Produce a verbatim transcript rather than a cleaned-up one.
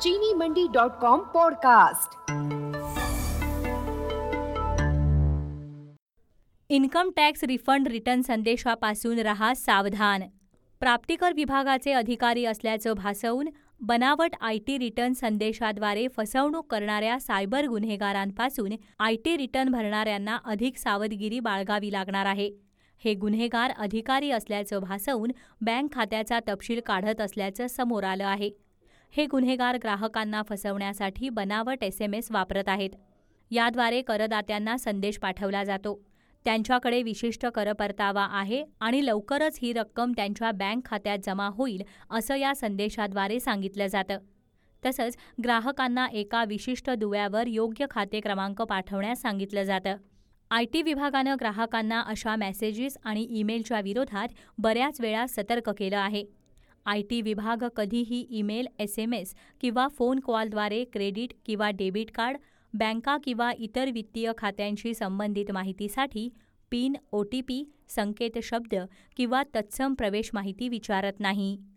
चीनी Mandi dot com podcast. Income tax refund return संदेशापासून रहा सावधान. प्राप्तिकर विभागाचे अधिकारी असल्याचं भासवून बनावट आयटी रिटर्न संदेशाद्वारे फसवणूक करणाऱ्या सायबर गुन्हेगारांपासून आयटी रिटर्न भरणाऱ्यांना अधिक सावधगिरी बाळगावी लागणार आहे. हे गुन्हेगार अधिकारी असल्याचं भासवून बँक खात्याचा तपशील काढत असल्याचं समोर आलं आहे. हे गुन्हेगार ग्राहकांना फसवण्यासाठी बनावट एस एम एस वापरत आहेत. याद्वारे करदात्यांना संदेश पाठवला जातो. त्यांच्याकडे विशिष्ट कर परतावा आहे आणि लवकरच ही रक्कम त्यांच्या बँक खात्यात जमा होईल असं या संदेशाद्वारे सांगितलं जातं. तसंच ग्राहकांना एका विशिष्ट दुव्यावर योग्य खाते क्रमांक पाठवण्यास सांगितलं जातं. आयटी विभागानं ग्राहकांना अशा मेसेजेस आणि ईमेलच्या विरोधात बऱ्याच वेळा सतर्क केलं आहे. आयटी विभाग कधीही ईमेल, एस एम एस किंवा फोन कॉलद्वारे क्रेडिट किंवा डेबिट कार्ड, बँका किंवा इतर वित्तीय खात्यांशी संबंधित माहितीसाठी पिन, ओ टी पी, संकेतशब्द किंवा तत्सम प्रवेश माहिती विचारत नाही.